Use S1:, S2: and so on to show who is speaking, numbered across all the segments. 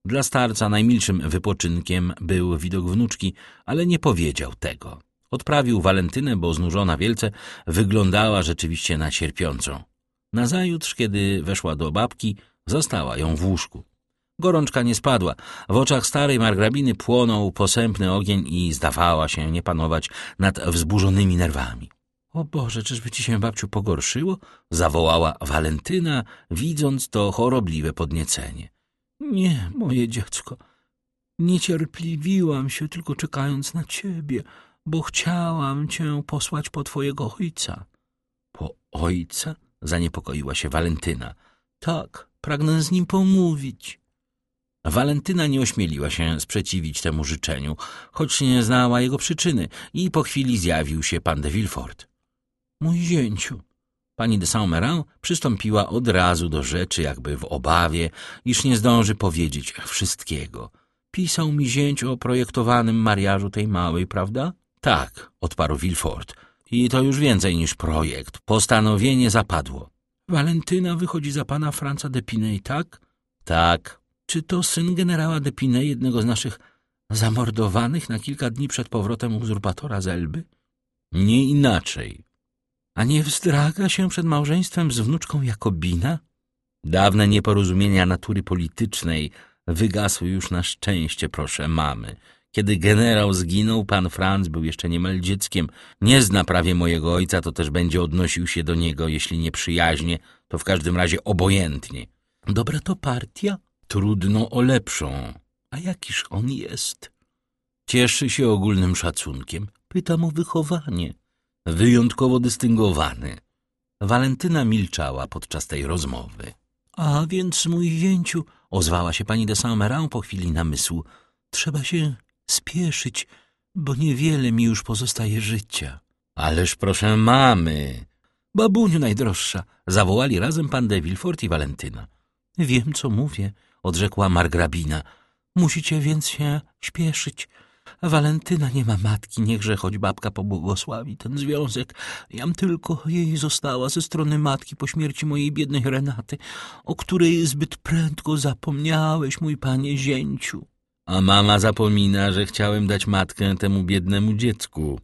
S1: Dla starca najmilszym wypoczynkiem był widok wnuczki, ale nie powiedział tego. Odprawił Walentynę, bo znużona wielce wyglądała rzeczywiście na cierpiącą. Nazajutrz, kiedy weszła do babki, zastała ją w łóżku. Gorączka nie spadła. W oczach starej margrabiny płonął posępny ogień i zdawała się nie panować nad wzburzonymi nerwami. — O Boże, czyżby ci się, babciu, pogorszyło? — zawołała Walentyna, widząc to chorobliwe podniecenie. — Nie, moje dziecko. Niecierpliwiłam się, tylko czekając na ciebie, bo chciałam cię posłać po twojego ojca. — Po ojca? — zaniepokoiła się Walentyna. — Tak, pragnę z nim pomówić. Walentyna nie ośmieliła się sprzeciwić temu życzeniu, choć nie znała jego przyczyny, i po chwili zjawił się pan de Villefort. — Mój zięciu. Pani de Saint-Méran przystąpiła od razu do rzeczy, jakby w obawie, iż nie zdąży powiedzieć wszystkiego. Pisał mi zięć o projektowanym mariażu tej małej, prawda? — Tak, odparł Villefort. I to już więcej niż projekt. Postanowienie zapadło. — Walentyna wychodzi za pana Franza d'Épinay, tak? — Tak. — Czy to syn generała d'Épinay, jednego z naszych zamordowanych na kilka dni przed powrotem uzurpatora z Elby? — Nie inaczej. — A nie wzdraga się przed małżeństwem z wnuczką Jakobina? Dawne nieporozumienia natury politycznej wygasły już na szczęście, proszę mamy. Kiedy generał zginął, pan Franz był jeszcze niemal dzieckiem. Nie zna prawie mojego ojca, to też będzie odnosił się do niego, jeśli nie przyjaźnie, to w każdym razie obojętnie. Dobra to partia? Trudno o lepszą. A jakiż on jest? Cieszy się ogólnym szacunkiem. Pytam o wychowanie. Wyjątkowo dystyngowany. Walentyna milczała podczas tej rozmowy. A więc, mój zięciu, ozwała się pani de Saint-Méran po chwili namysłu, trzeba się spieszyć, bo niewiele mi już pozostaje życia. Ależ proszę mamy. Babuniu najdroższa, zawołali razem pan de Villefort i Walentyna. Wiem, co mówię, odrzekła margrabina. Musicie więc się śpieszyć. Walentyna nie ma matki, niechże choć babka pobłogosławi ten związek. Jam tylko jej została ze strony matki po śmierci mojej biednej Renaty, o której zbyt prędko zapomniałeś, mój panie zięciu. A mama zapomina, że chciałem dać matkę temu biednemu dziecku.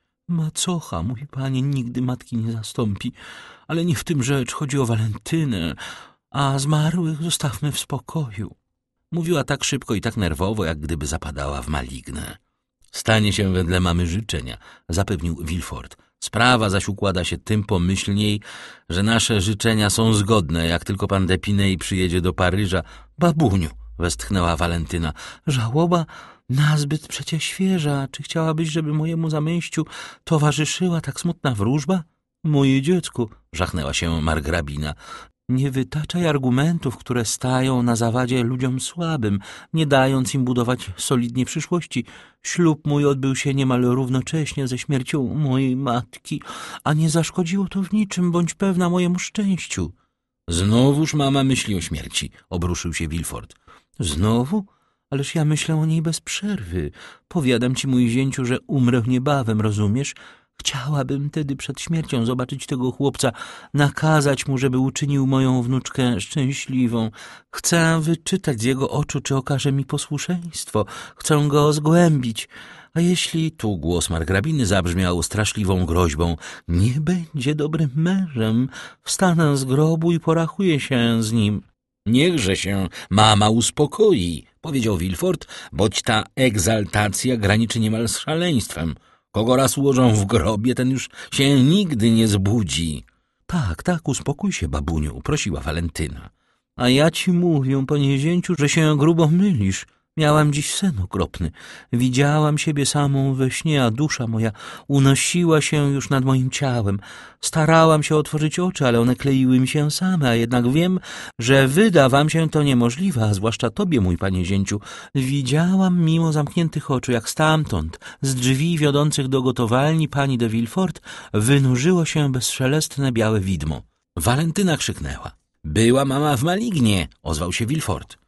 S1: Macocha, mój panie, nigdy matki nie zastąpi, ale nie w tym rzecz, chodzi o Walentynę, a zmarłych zostawmy w spokoju. Mówiła tak szybko i tak nerwowo, jak gdyby zapadała w malignę. Stanie się wedle mamy życzenia, zapewnił Villefort. Sprawa zaś układa się tym pomyślniej, że nasze życzenia są zgodne, jak tylko pan d'Épinay przyjedzie do Paryża. Babuniu, westchnęła Walentyna, żałoba nazbyt przecie świeża. Czy chciałabyś, żeby mojemu zamęściu towarzyszyła tak smutna wróżba? Moje dziecku, żachnęła się margrabina, nie wytaczaj argumentów, które stają na zawadzie ludziom słabym, nie dając im budować solidnie przyszłości. Ślub mój odbył się niemal równocześnie ze śmiercią mojej matki, a nie zaszkodziło to w niczym, bądź pewna, mojemu szczęściu. Znowuż mama myśli o śmierci, obruszył się Villefort. Znowu? Ależ ja myślę o niej bez przerwy. Powiadam ci, mój zięciu, że umrę niebawem, rozumiesz? Chciałabym tedy przed śmiercią zobaczyć tego chłopca, nakazać mu, żeby uczynił moją wnuczkę szczęśliwą. Chcę wyczytać z jego oczu, czy okaże mi posłuszeństwo. Chcę go zgłębić. A jeśli, tu głos margrabiny zabrzmiał straszliwą groźbą, nie będzie dobrym mężem, wstanę z grobu i porachuję się z nim. Niechże się mama uspokoi, powiedział Villefort, boć ta egzaltacja graniczy niemal z szaleństwem. Kogo raz ułożą w grobie, ten już się nigdy nie zbudzi. Tak, tak, uspokój się, babuniu, prosiła Walentyna. A ja ci mówię, panie zięciu, że się grubo mylisz. Miałam dziś sen okropny. Widziałam siebie samą we śnie, a dusza moja unosiła się już nad moim ciałem. Starałam się otworzyć oczy, ale one kleiły mi się same, a jednak wiem, że wyda wam się to niemożliwe, a zwłaszcza tobie, mój panie zięciu. Widziałam mimo zamkniętych oczu, jak stamtąd, z drzwi wiodących do gotowalni pani de Villefort, wynurzyło się bezszelestne białe widmo. Walentyna krzyknęła. Była mama w malignie, ozwał się Villefort.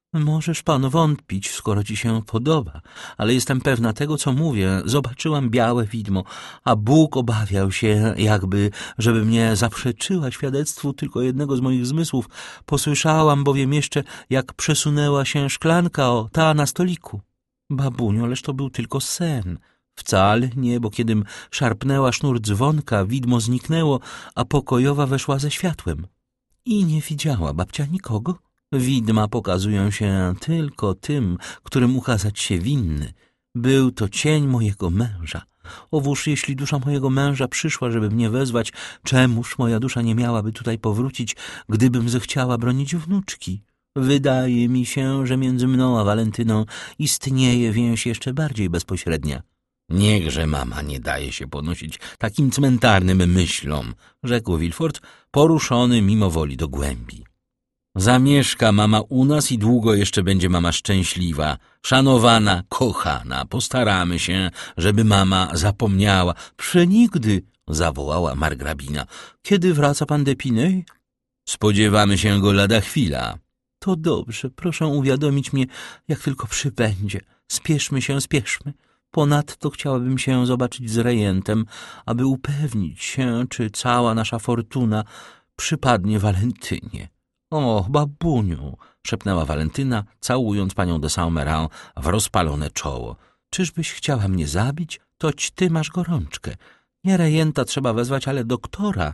S1: Możesz pan wątpić, skoro ci się podoba, ale jestem pewna tego, co mówię. Zobaczyłam białe widmo, a Bóg obawiał się, żeby mnie zaprzeczyła świadectwu tylko jednego z moich zmysłów. Posłyszałam bowiem jeszcze, jak przesunęła się szklanka ta na stoliku. Babuniu, ależ to był tylko sen. Wcale nie, bo kiedym szarpnęła sznur dzwonka, widmo zniknęło, a pokojowa weszła ze światłem. I nie widziała babcia nikogo. Widma pokazują się tylko tym, którym ukazać się winny. Był to cień mojego męża. Owóż, jeśli dusza mojego męża przyszła, żeby mnie wezwać, czemuż moja dusza nie miałaby tutaj powrócić, gdybym zechciała bronić wnuczki? Wydaje mi się, że między mną a Walentyną istnieje więź jeszcze bardziej bezpośrednia. Niechże mama nie daje się ponosić takim cmentarnym myślom, rzekł Villefort, poruszony mimo woli do głębi. Zamieszka mama u nas i długo jeszcze będzie mama szczęśliwa, szanowana, kochana. Postaramy się, żeby mama zapomniała. Przenigdy, zawołała margrabina. Kiedy wraca pan d'Épinay? Spodziewamy się go lada chwila. To dobrze, proszę uwiadomić mnie, jak tylko przybędzie. Spieszmy się, spieszmy. Ponadto chciałabym się zobaczyć z rejentem, aby upewnić się, czy cała nasza fortuna przypadnie Walentynie. O, babuniu, szepnęła Walentyna, całując panią de Saint-Méran w rozpalone czoło. Czyżbyś chciała mnie zabić? Toć ty masz gorączkę. Nie rejenta trzeba wezwać, ale doktora.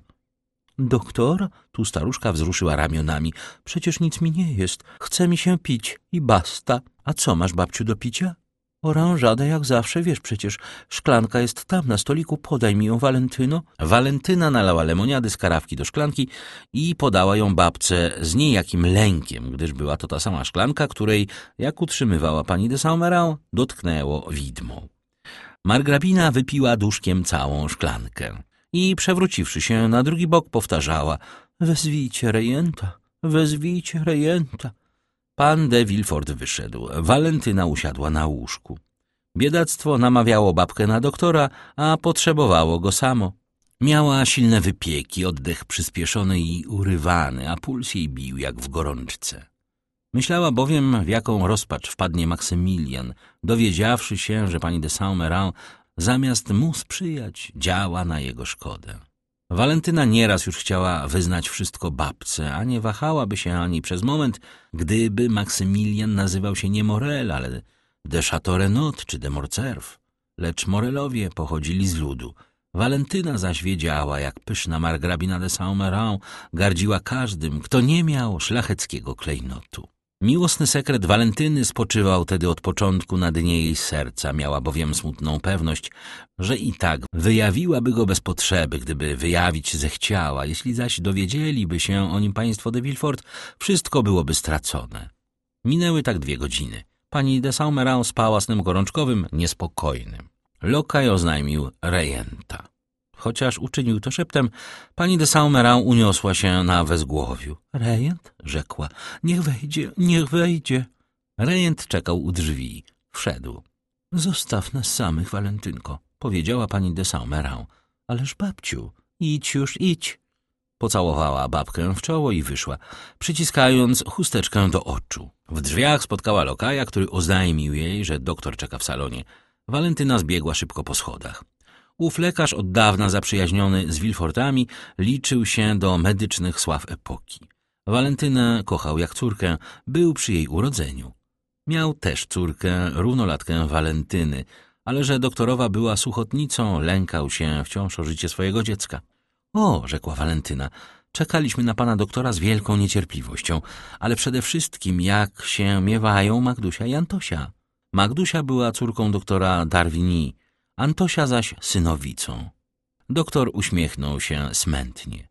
S1: Doktora? Tu staruszka wzruszyła ramionami. Przecież nic mi nie jest. Chce mi się pić i basta. A co masz, babciu, do picia? Oranżadę jak zawsze, wiesz przecież, szklanka jest tam na stoliku, podaj mi ją, Walentyno. Walentyna nalała lemoniady z karafki do szklanki i podała ją babce z niejakim lękiem, gdyż była to ta sama szklanka, której, jak utrzymywała pani de Saint-Méran, dotknęło widmo. Margrabina wypiła duszkiem całą szklankę i przewróciwszy się na drugi bok powtarzała: wezwijcie rejenta, wezwijcie rejenta. Pan de Villefort wyszedł. Walentyna usiadła na łóżku. Biedactwo namawiało babkę na doktora, a potrzebowało go samo. Miała silne wypieki, oddech przyspieszony i urywany, a puls jej bił jak w gorączce. Myślała bowiem, w jaką rozpacz wpadnie Maksymilian, dowiedziawszy się, że pani de Saint-Méran zamiast mu sprzyjać, działa na jego szkodę. Walentyna nieraz już chciała wyznać wszystko babce, a nie wahałaby się ani przez moment, gdyby Maksymilian nazywał się nie Morel, ale de Châteaurenaud czy de Morcerf. Lecz Morelowie pochodzili z ludu. Walentyna zaś wiedziała, jak pyszna margrabina de Saint-Méran gardziła każdym, kto nie miał szlacheckiego klejnotu. Miłosny sekret Walentyny spoczywał tedy od początku na dnie jej serca, miała bowiem smutną pewność, że i tak wyjawiłaby go bez potrzeby, gdyby wyjawić zechciała. Jeśli zaś dowiedzieliby się o nim państwo de Villefort, wszystko byłoby stracone. Minęły tak 2 godziny. Pani de Saint-Méran spała snem gorączkowym, niespokojnym. Lokaj oznajmił rejenta. Chociaż uczynił to szeptem, pani de Saint-Méran uniosła się na wezgłowiu. Rejent? Rzekła. Niech wejdzie, niech wejdzie. Rejent czekał u drzwi. Wszedł. Zostaw nas samych, Walentynko, powiedziała pani de Saint-Méran. Ależ babciu, idź już, idź. Pocałowała babkę w czoło i wyszła, przyciskając chusteczkę do oczu. W drzwiach spotkała lokaja, który oznajmił jej, że doktor czeka w salonie. Walentyna zbiegła szybko po schodach. Ów lekarz, od dawna zaprzyjaźniony z Villefortami, liczył się do medycznych sław epoki. Walentynę kochał jak córkę, był przy jej urodzeniu. Miał też córkę, równolatkę Walentyny, ale że doktorowa była suchotnicą, lękał się wciąż o życie swojego dziecka. O, rzekła Walentyna, czekaliśmy na pana doktora z wielką niecierpliwością, ale przede wszystkim jak się miewają Magdusia i Antosia. Magdusia była córką doktora d'Arvigny, Antosia zaś synowicą. Doktor uśmiechnął się smętnie.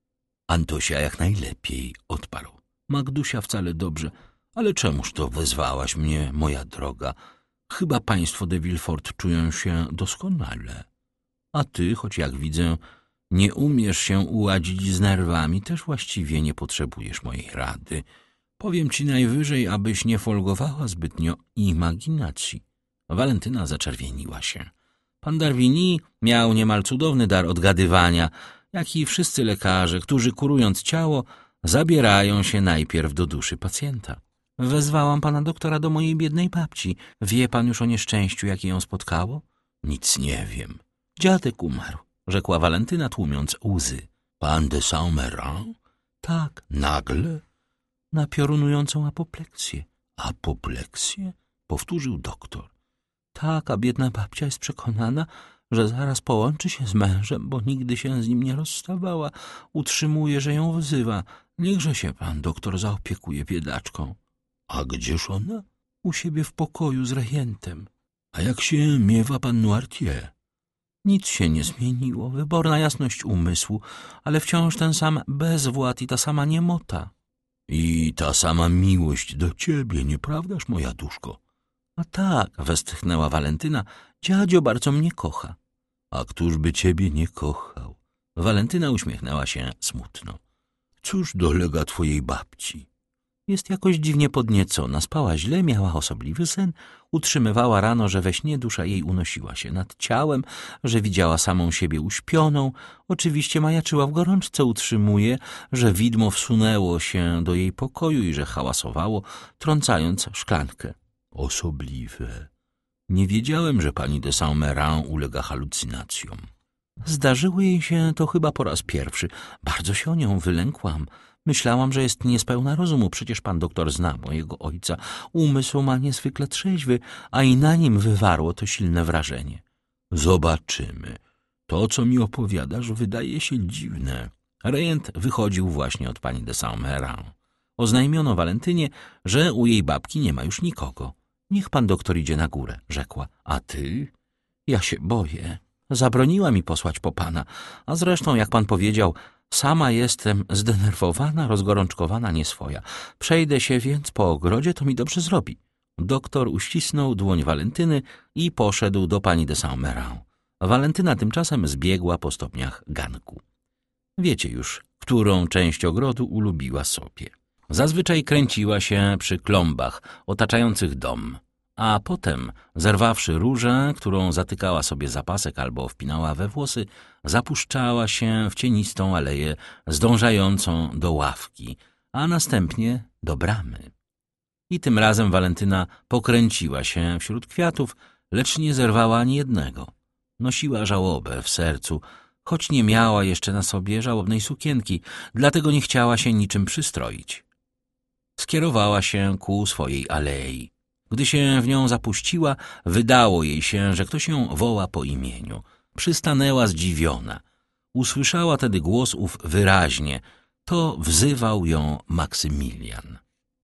S1: Antosia jak najlepiej, odparł. Magdusia wcale dobrze, ale czemuż to wezwałaś mnie, moja droga? Chyba państwo de Villefort czują się doskonale. A ty, choć jak widzę, nie umiesz się uładzić z nerwami, też właściwie nie potrzebujesz mojej rady. Powiem ci najwyżej, abyś nie folgowała zbytnio imaginacji. Walentyna zaczerwieniła się. Pan d'Arvigny miał niemal cudowny dar odgadywania, jak i wszyscy lekarze, którzy kurując ciało, zabierają się najpierw do duszy pacjenta. Wezwałam pana doktora do mojej biednej babci. Wie pan już o nieszczęściu, jakie ją spotkało? Nic nie wiem. Dziadek umarł, rzekła Walentyna, tłumiąc łzy. Pan de Saint-Méran? Tak. Nagle? Na piorunującą apopleksję. Apopleksję? Powtórzył doktor. Tak, a biedna babcia jest przekonana, że zaraz połączy się z mężem, bo nigdy się z nim nie rozstawała. Utrzymuje, że ją wzywa. Niechże się pan doktor zaopiekuje biedaczką. A gdzież ona? U siebie w pokoju z rejentem. A jak się miewa pan Noirtier? Nic się nie zmieniło, wyborna jasność umysłu, ale wciąż ten sam bezwład i ta sama niemota. I ta sama miłość do ciebie, nieprawdaż, moja duszko? A tak, westchnęła Walentyna, dziadzio bardzo mnie kocha. A któż by ciebie nie kochał? Walentyna uśmiechnęła się smutno. Cóż dolega twojej babci? Jest jakoś dziwnie podniecona, spała źle, miała osobliwy sen, utrzymywała rano, że we śnie dusza jej unosiła się nad ciałem, że widziała samą siebie uśpioną, oczywiście majaczyła w gorączce, utrzymuje, że widmo wsunęło się do jej pokoju i że hałasowało, trącając szklankę. Osobliwe. Nie wiedziałem, że pani de Saint-Méran ulega halucynacjom. Zdarzyło jej się to chyba po raz pierwszy. Bardzo się o nią wylękłam. Myślałam, że jest niespełna rozumu. Przecież pan doktor zna mojego ojca. Umysł ma niezwykle trzeźwy, a i na nim wywarło to silne wrażenie. Zobaczymy. To, co mi opowiadasz, wydaje się dziwne. Rejent wychodził właśnie od pani de Saint-Méran. Oznajmiono Walentynie, że u jej babki nie ma już nikogo. Niech pan doktor idzie na górę, rzekła. A ty? Ja się boję. Zabroniła mi posłać po pana, a zresztą, jak pan powiedział, sama jestem zdenerwowana, rozgorączkowana, nieswoja. Przejdę się więc po ogrodzie, to mi dobrze zrobi. Doktor uścisnął dłoń Walentyny i poszedł do pani de Saint-Méran. Walentyna tymczasem zbiegła po stopniach ganku. Wiecie już, którą część ogrodu ulubiła sobie. Zazwyczaj kręciła się przy klombach otaczających dom, a potem, zerwawszy różę, którą zatykała sobie za pasek albo wpinała we włosy, zapuszczała się w cienistą aleję zdążającą do ławki, a następnie do bramy. I tym razem Walentyna pokręciła się wśród kwiatów, lecz nie zerwała ani jednego. Nosiła żałobę w sercu, choć nie miała jeszcze na sobie żałobnej sukienki, dlatego nie chciała się niczym przystroić. Skierowała się ku swojej alei. Gdy się w nią zapuściła, wydało jej się, że ktoś ją woła po imieniu. Przystanęła zdziwiona. Usłyszała tedy głos ów wyraźnie. To wzywał ją Maksymilian.